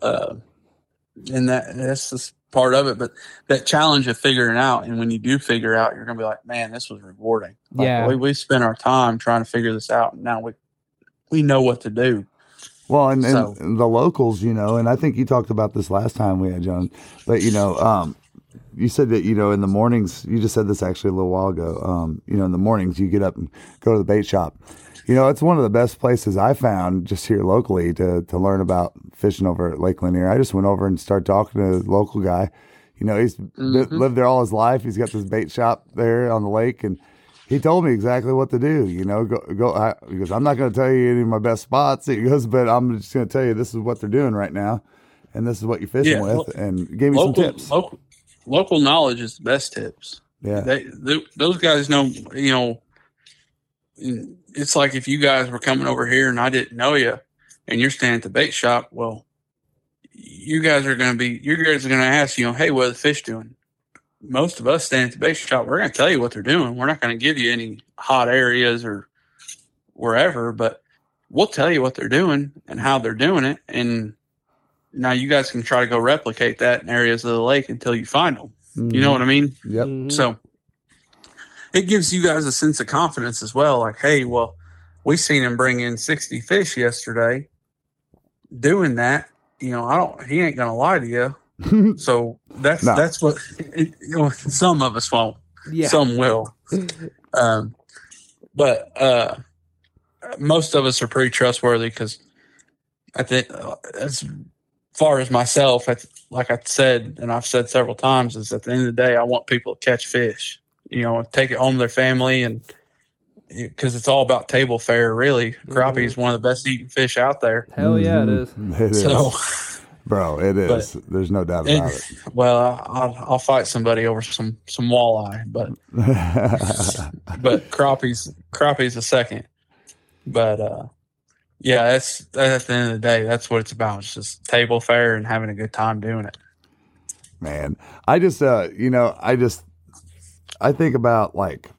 and that's just part of it. But that challenge of figuring out, and when you do figure out, you're gonna be like, "Man, this was rewarding." Like, yeah, we spent our time trying to figure this out, and now we know what to do. Well, and the locals, and I think you talked about this last time we had John, but you said that in the mornings, you just said this actually a little while ago. In the mornings you get up and go to the bait shop. It's one of the best places I found just here locally to learn about fishing over at Lake Lanier. I just went over and started talking to the local guy. He's lived there all his life. He's got this bait shop there on the lake, and he told me exactly what to do. Go. He goes, I'm not going to tell you any of my best spots. He goes, but I'm just going to tell you this is what they're doing right now, and this is what you're fishing with, and gave me some tips. Local knowledge is the best tips. Yeah, those guys know. It's like if you guys were coming over here and I didn't know you, and you're standing at the bait shop, well, you guys are going to ask, hey, what are the fish doing? Most of us standing at the bait shop, we're going to tell you what they're doing. We're not going to give you any hot areas or wherever, but we'll tell you what they're doing and how they're doing it. And now you guys can try to go replicate that in areas of the lake until you find them. Mm-hmm. You know what I mean? Yep. Mm-hmm. So it gives you guys a sense of confidence as well. Like, hey, well, we seen him bring in 60 fish yesterday. Doing that, he ain't going to lie to you. So that's what some of us won't. Yeah. Some will. But most of us are pretty trustworthy because I think as far as myself, like I said, and I've said several times, is at the end of the day, I want people to catch fish, take it home to their family, and because it's all about table fare, really. Crappie is one of the best eating fish out there. Hell yeah, it is. It is. Bro, it is. There's no doubt about it. Well, I'll fight somebody over some walleye, but crappie's a second. But that's at the end of the day, that's what it's about. It's just table fare and having a good time doing it. Man, I just I think about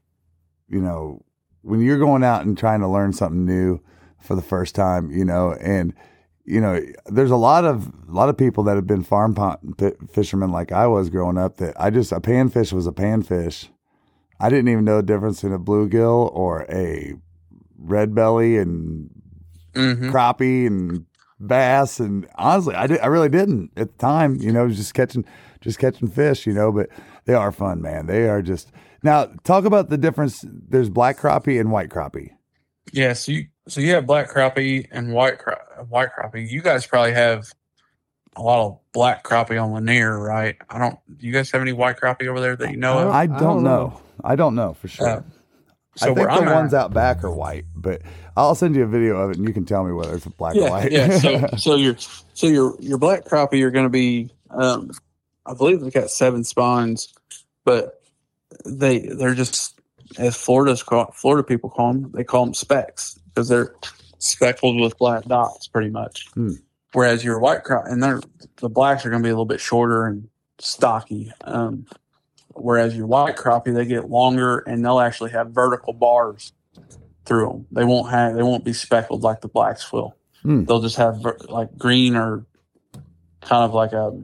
when you're going out and trying to learn something new for the first time, and there's a lot of people that have been farm pond fishermen like I was growing up that a panfish was a panfish. I didn't even know the difference in a bluegill or a red belly and crappie and bass. And honestly, I really didn't at the time, just catching fish, but they are fun, man. They are just, now talk about the difference. There's black crappie and white crappie. Yeah. So you have black crappie and white crappie. You guys probably have a lot of black crappie on Lanier, right? Do you guys have any white crappie over there that you know of? I don't know. I don't know for sure. So I think the ones out back are white, but I'll send you a video of it and you can tell me whether it's black or white. Yeah. So your black crappie are going to be, I believe they've got 7 spines, but they're just, as Florida people call them, they call them specks because they're speckled with black dots pretty much. Whereas your white crappie, and the blacks are going to be a little bit shorter and stocky. Whereas your white crappie, they get longer and they'll actually have vertical bars through them. They won't be speckled like the blacks will. They'll just have like green or kind of like a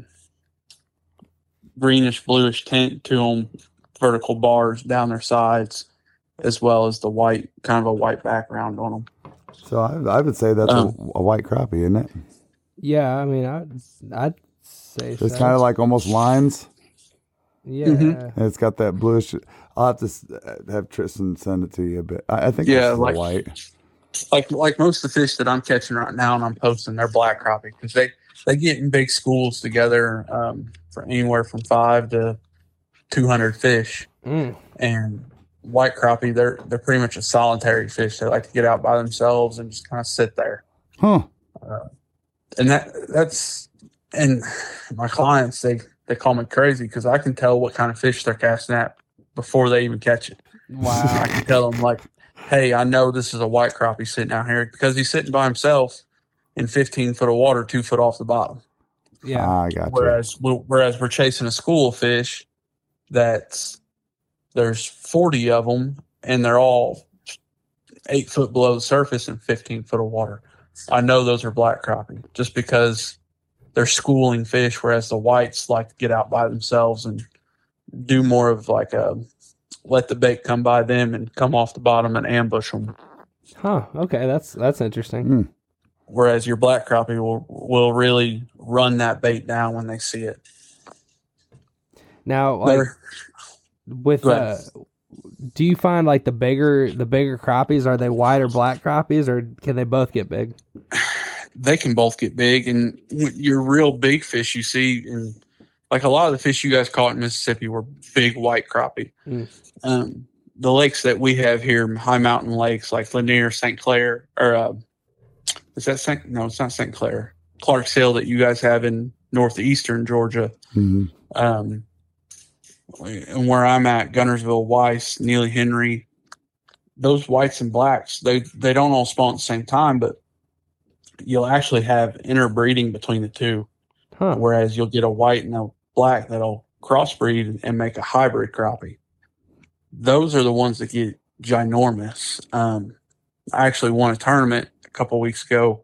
greenish bluish tint to them, vertical bars down their sides, as well as the white, kind of a white background on them. So I would say that's a white crappie, isn't it? Yeah, I mean, I'd say so. It's kind of like almost lines. Yeah. And it's got that bluish. I'll have to have Tristan send it to you, but I think it's white. Like most of the fish that I'm catching right now and I'm posting, they're black crappie because they get in big schools together for anywhere from 5 to 200 fish. And white crappie, they're pretty much a solitary fish. They like to get out by themselves and just kind of sit there. And that's and my clients, they call me crazy because I can tell what kind of fish they're casting at before they even catch it. Wow. I can tell them like, hey, I know this is a white crappie sitting out here because he's sitting by himself in 15 foot of water, 2 foot off the bottom. Yeah. I got you. Whereas we're chasing a school of fish there's 40 of them and they're all 8 foot below the surface and 15 foot of water. I know those are black crappie just because they're schooling fish, whereas the whites like to get out by themselves and do more of like let the bait come by them and come off the bottom and ambush them. Huh. Okay, that's interesting. Whereas your black crappie will really run that bait down when they see it. Now, like do you find like the bigger crappies, are they white or black crappies, or can they both get big? They can both get big, and your real big fish you see, and like a lot of the fish you guys caught in Mississippi were big white crappie. The lakes that we have here, high mountain lakes like Lanier, St. Clair, or is that no, it's not St. Clair. Clark's Hill that you guys have in northeastern Georgia. And where I'm at, Gunnersville, Weiss, Neely Henry, those whites and blacks, they don't all spawn at the same time, but you'll actually have interbreeding between the two. Huh. Whereas you'll get a white and a black that'll crossbreed and make a hybrid crappie. Those are the ones that get ginormous. I actually won a tournament a couple weeks ago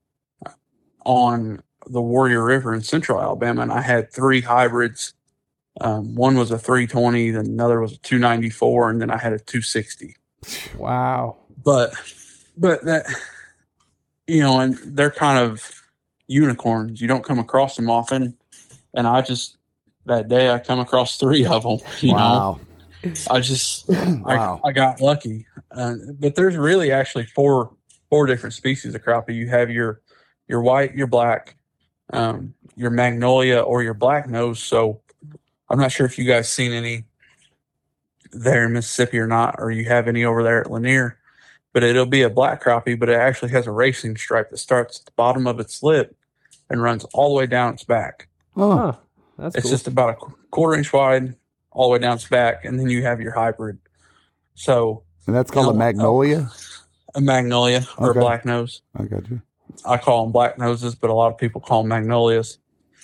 on the Warrior River in central Alabama, and I had 3 hybrids. One was a 320, then another was a 294, and then I had a 260. Wow. But that, and they're kind of unicorns. You don't come across them often. And that day I come across 3 of them, Wow. Wow. I got lucky. But there's really actually four different species of crappie. You have your white, your black, your magnolia, or your black nose. So I'm not sure if you guys seen any there in Mississippi or not, or you have any over there at Lanier, but it'll be a black crappie, but it actually has a racing stripe that starts at the bottom of its lip and runs all the way down its back. Oh, Huh. That's It's cool. just about a quarter-inch wide all the way down its back, and then you have your hybrid. So and that's called a magnolia? a magnolia or Okay. a black nose. I got you. I call them black noses, but a lot of people call them magnolias.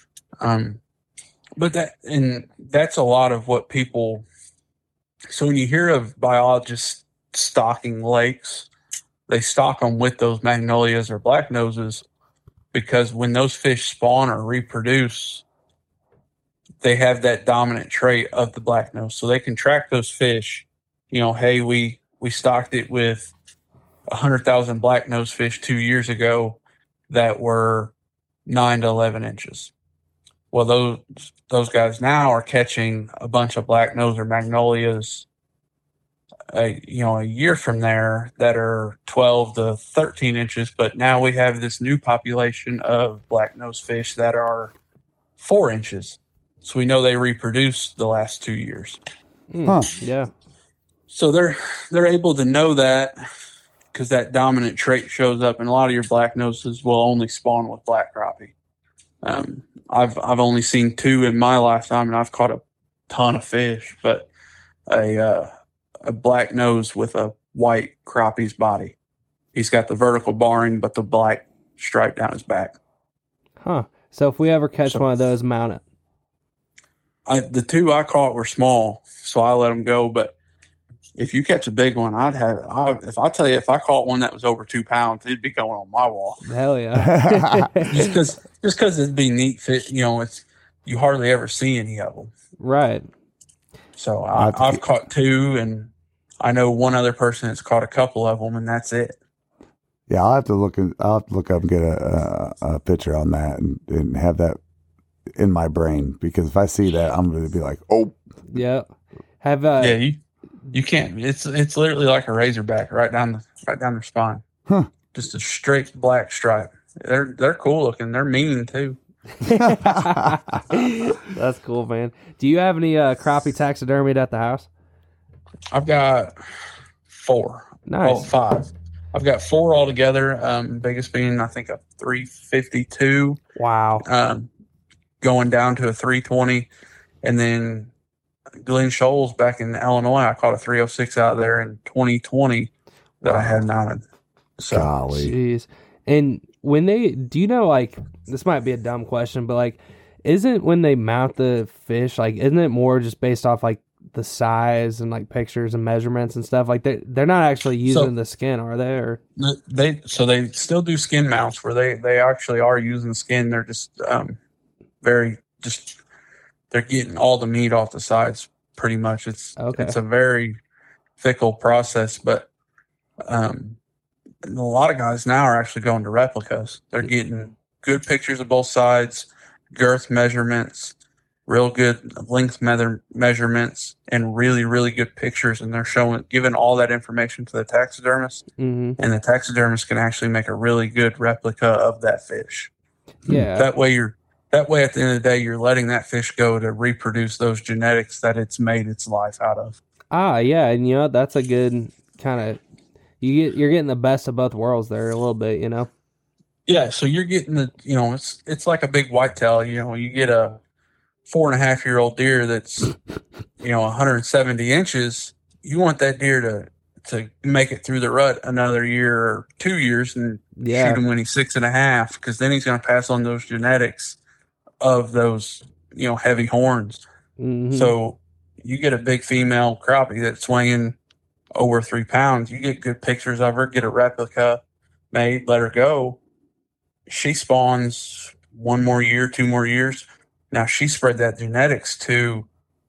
But that's a lot of what people. So when you hear of biologists stocking lakes, they stock them with those magnolias or black noses because when those fish spawn or reproduce, they have that dominant trait of the black nose. So they can track those fish. Hey, we stocked it with 100,000 black nose fish 2 years ago that were 9 to 11 inches. Well, those guys now are catching a bunch of black nose or magnolias, a year from there that are 12 to 13 inches. But now we have this new population of black nose fish that are 4 inches. So we know they reproduced the last 2 years. Huh. Yeah. So they're able to know that because that dominant trait shows up, and a lot of your black noses will only spawn with black crappie. I've only seen 2 in my lifetime, and I've caught a ton of fish. But a black nose with a white crappie's body. He's got the vertical barring, but the black stripe down his back. Huh. So if we ever catch one of those, mount it. The 2 I caught were small, so I let them go. But if you catch a big one, if I caught one that was over 2 pounds, it'd be going on my wall. Hell yeah. just because it'd be neat fit. You hardly ever see any of them. Right. So I've caught 2, and I know one other person that's caught a couple of them, and that's it. Yeah, I'll have to look up and get a picture on that and have that in my brain, because if I see that, I'm going to be like, oh. Yeah. Have Yeah, you can't. It's literally like a razorback right down their spine. Huh. Just a straight black stripe. They're cool looking. They're mean too. That's cool, man. Do you have any crappie taxidermied at the house? I've got 4. Nice. Oh, 5. I've got 4 altogether. Biggest being I think a 352. Wow. Going down to a 320, and then Glen Shoals back in Illinois, I caught a 306 out there in 2020 that I had mounted. So, Golly. Jeez. And do you know, like, this might be a dumb question, but like, isn't when they mount the fish, like, isn't it more just based off like the size and like pictures and measurements and stuff? Like they're not actually using the skin, are they? Or they still do skin mounts where they actually are using skin. They're just they're getting all the meat off the sides pretty much. It's a very fickle process, but a lot of guys now are actually going to replicas. They're getting good pictures of both sides, girth measurements, real good length measurements, and really, really good pictures. And they're giving all that information to the taxidermist, and the taxidermist can actually make a really good replica of that fish. Yeah. That way at the end of the day, you're letting that fish go to reproduce those genetics that it's made its life out of. Yeah. And that's a good kind of, you're getting the best of both worlds there a little bit, Yeah. So you're getting it's like a big whitetail. You get a 4.5-year-old deer that's, 170 inches. You want that deer to make it through the rut another year or 2 years and shoot him when he's 6.5, because then he's going to pass on those genetics of those, heavy horns. Mm-hmm. So you get a big female crappie that's weighing over 3 pounds. You get good pictures of her, get a replica made, let her go. She spawns 1 more year, 2 more years. Now she spread that genetics to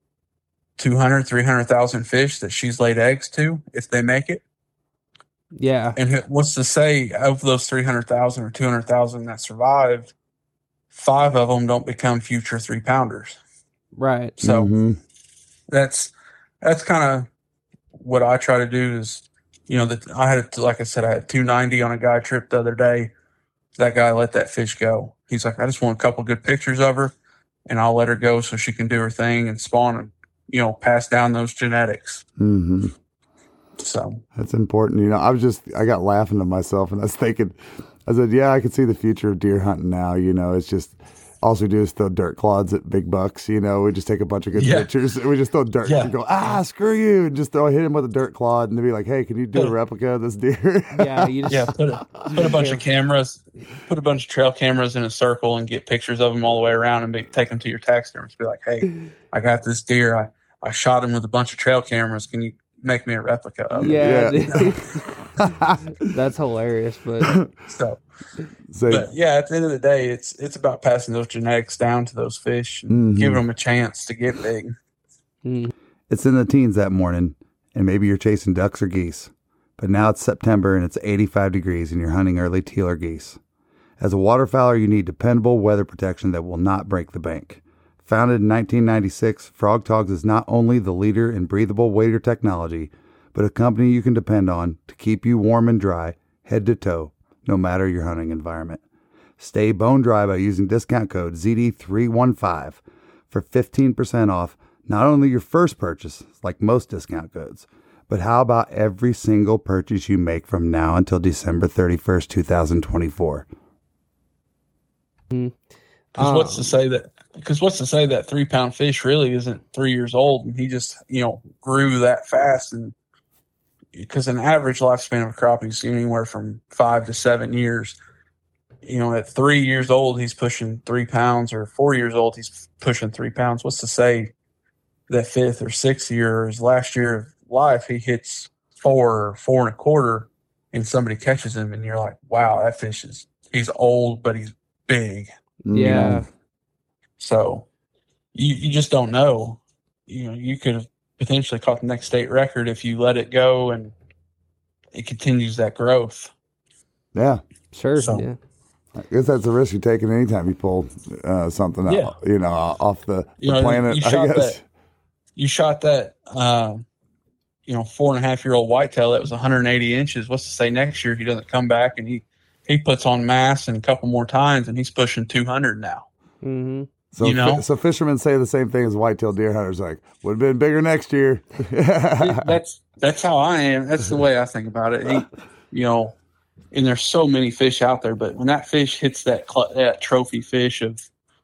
200, 300,000 fish that she's laid eggs to, if they make it. Yeah. And what's to say of those 300,000 or 200,000 that survived, 5 of them don't become future 3-pounders. Right. So that's kind of what I try to do is, I had, like I said, I had 290 on a guy trip the other day. That guy let that fish go. He's like, I just want a couple good pictures of her, and I'll let her go so she can do her thing and spawn and, pass down those genetics. Mm-hmm. So that's important. I got laughing to myself, and I was thinking, I said, yeah, I can see the future of deer hunting now. It's just, all we do is throw dirt clods at big bucks. We just take a bunch of good pictures. And we just throw dirt and go, screw you. And just hit him with a dirt clod and they'd be like, hey, can you do a replica of this deer? Yeah. You just, put a bunch of cameras, put a bunch of trail cameras in a circle and get pictures of them all the way around and take them to your taxidermist. Be like, hey, I got this deer. I shot him with a bunch of trail cameras. Can you make me a replica of it? Yeah. That's hilarious. But but yeah, at the end of the day, it's about passing those genetics down to those fish and giving them a chance to get big. It's in the teens that morning, and maybe you're chasing ducks or geese. But now it's September and it's 85 degrees and you're hunting early teal or geese. As a waterfowler, you need dependable weather protection that will not break the bank. Founded in 1996, Frog Togs is not only the leader in breathable waders technology, but a company you can depend on to keep you warm and dry, head to toe, no matter your hunting environment. Stay bone dry by using discount code ZD315 for 15% off not only your first purchase, like most discount codes, but how about every single purchase you make from now until December 31st, 2024? Because what's to say that 3-pound fish really isn't 3 years old and he just, grew that fast? And because an average lifespan of a crappie is anywhere from 5 to 7 years. At 3 years old, he's pushing 3 pounds, or 4 years old, he's pushing 3 pounds. What's to say that 5th or 6th year, or his last year of life, he hits 4 or 4 1/4 and somebody catches him and you're like, wow, that fish he's old, but he's big. Yeah. So you just don't know. You could have potentially caught the next state record if you let it go and it continues that growth. Yeah. Sure. So, yeah. I guess that's the risk you're taking anytime you pull something out, off the planet. You shot that 4.5-year-old whitetail that was 180 inches. What's to say next year he doesn't come back and he puts on mass and a couple more times and he's pushing 200 now. Mm-hmm. So fishermen say the same thing as whitetail deer hunters, like, would have been bigger next year. That's how I am. That's the way I think about it. And there's so many fish out there, but when that fish hits that trophy fish of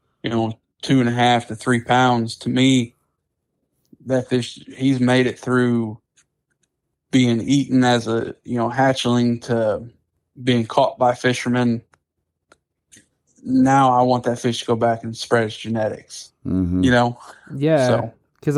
2.5 to 3 pounds, to me, that fish, he's made it through being eaten as a hatchling to being caught by fishermen. Now I want that fish to go back and spread its genetics. Mm-hmm. Yeah. Because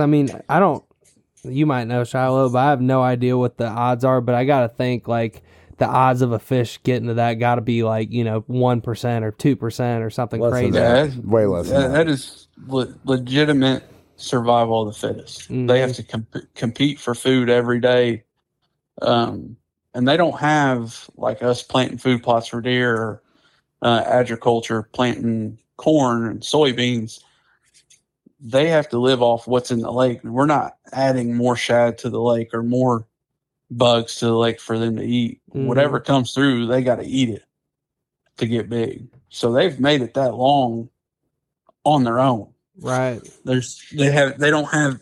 you might know, Shiloh, but I have no idea what the odds are. But I got to think like the odds of a fish getting to that got to be like 1% or 2% or something less crazy. Way less. That is legitimate survival of the fittest. Mm-hmm. They have to compete for food every day, and they don't have like us planting food plots for deer or agriculture planting corn and soybeans. They have to live off what's in the lake. We're not adding more shad to the lake or more bugs to the lake for them to eat. Mm-hmm. Whatever comes through, they got to eat it to get big. So they've made it that long on their own. Right. They don't have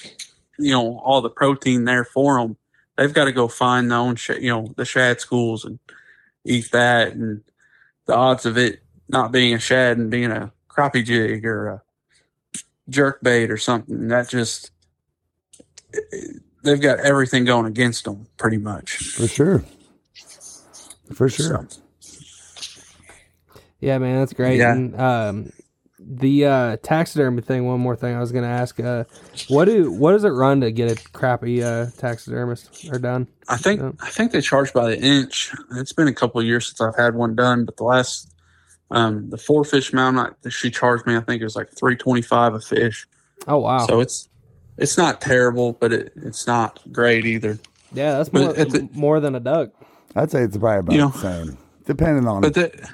all the protein there for them. They've got to go find their own the shad schools and eat that, and the odds of it not being a shad and being a crappie jig or a jerk bait or something, that just they've got everything going against them pretty much. For sure. So, Yeah, man, that's great. Yeah. And the taxidermy thing. One more thing I was going to ask: what does it run to get a crappie taxidermist or done? I think they charge by the inch. It's been a couple of years since I've had one done, but the last the 4-fish mount she charged me, I think it was like $325 a fish. Oh wow! So it's not terrible, but it's not great either. Yeah, that's more than a duck. I'd say it's probably about the same, depending on.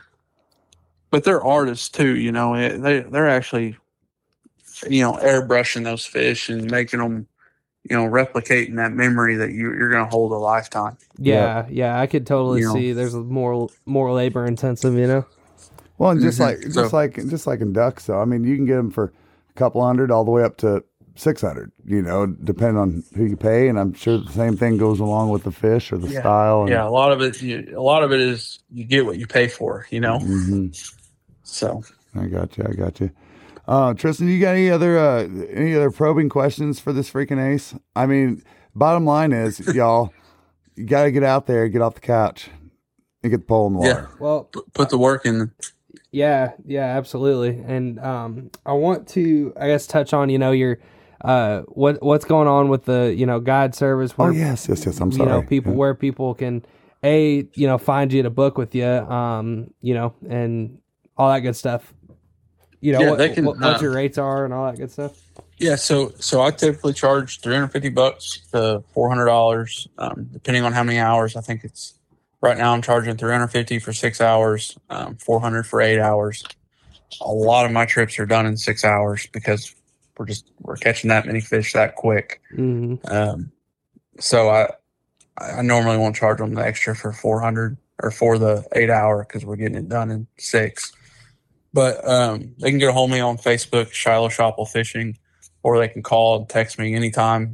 But they're artists too, you know. They're actually, you know, airbrushing those fish and making them, you know, replicating that memory that you're going to hold a lifetime. Yeah, I could totally see. There's more labor intensive, you know. Well, and just like in ducks, so I mean, you can get them for a couple $100 all the way up to $600. You know, depending on who you pay, and I'm sure the same thing goes along with the fish or the style. Yeah, a lot of it is you get what you pay for. You know. Mm-hmm. So I got you. Tristan, you got any other probing questions for this freaking ace? I mean, bottom line is, y'all, you got to get out there, get off the couch, and get the pole in the water. Yeah. Well, put the work in. Yeah, absolutely. And I want to, I guess, touch on, you know, your what's going on with the, you know, guide service. Where, yes. I'm sorry. You know, where people can find you to book with you, you know, and all that good stuff. You know, what your rates are and all that good stuff. Yeah, so I typically charge $350 to $400, depending on how many hours. I think it's right now I'm charging $350 for 6 hours, $400 for 8 hours. A lot of my trips are done in 6 hours because we're catching that many fish that quick. Mm-hmm. So I normally won't charge them the extra for $400 or for the 8 hour because we're getting it done in 6. But they can get a hold of me on Facebook, Shiloh Shopple Fishing, or they can call and text me anytime,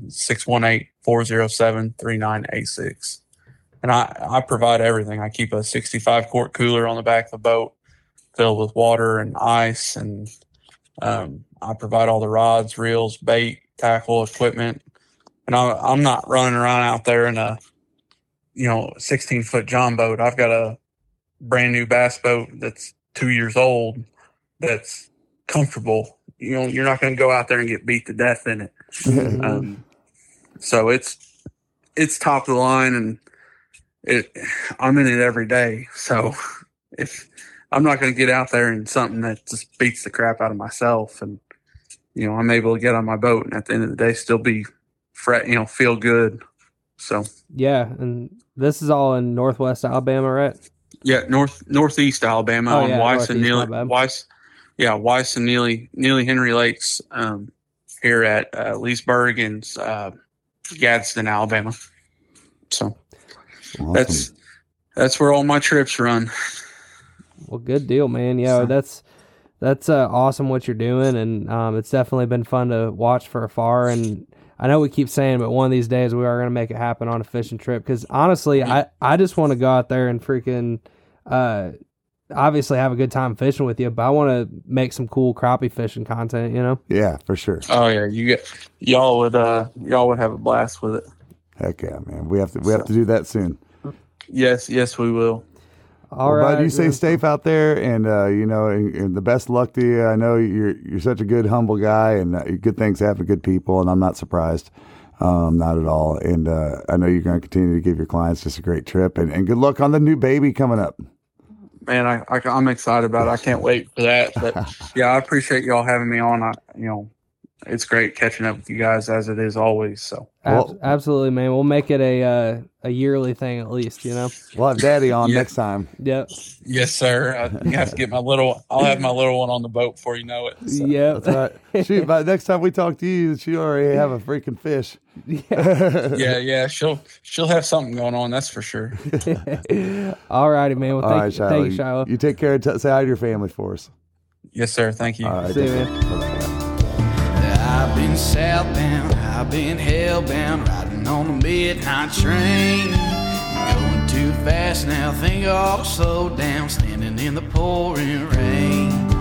618-407-3986. And I provide everything. I keep a 65-quart cooler on the back of the boat filled with water and ice, and I provide all the rods, reels, bait, tackle, equipment. And I'm not running around out there in a 16-foot John boat. I've got a brand new bass boat that's 2 years old that's comfortable. You know, you're not going to go out there and get beat to death in it. So it's top of the line, and I'm in it every day. So if I'm not going to get out there in something that just beats the crap out of myself, and you know, I'm able to get on my boat and at the end of the day still be feel good. So yeah, and this is all in Northwest Alabama, right? Yeah, northeast Alabama on Weiss and Neely. Weiss and Neely Henry Lakes here at Leesburg and Gadsden, Alabama. So awesome. That's where all my trips run. Well, good deal, man. Yeah, that's awesome what you're doing, and it's definitely been fun to watch from afar. And I know we keep saying, but one of these days we are going to make it happen on a fishing trip. Because honestly, I just want to go out there and freaking obviously have a good time fishing with you, but I want to make some cool crappie fishing content, you know? Yeah, for sure. Oh yeah, y'all would have a blast with it. Heck yeah, man. We have to do that soon. Yes, we will. All right. Bud, you stay safe out there, and and the best luck to you. I know you're such a good, humble guy, and good things happen to good people, and I'm not surprised, not at all. And I know you're going to continue to give your clients just a great trip, and good luck on the new baby coming up. Man, I'm excited about it. I can't wait for that. But yeah, I appreciate y'all having me on. It's great catching up with you guys as it is always. So absolutely, man. We'll make it a yearly thing at least. You know, we'll have Daddy on next time. Yep. Yes, sir. You have to get I'll have my little one on the boat before you know it. So. Yep. That's right. Shoot, by the next time we talk to you, she already have a freaking fish. Yeah. She'll have something going on. That's for sure. All righty, man. Well, thank you, Shiloh. You take care. Say hi to your family for us. Yes, sir. Thank you. All right, see you, man. I've been southbound, I've been hellbound, riding on the midnight train. Going too fast now, think I ought to slow down, standing in the pouring rain.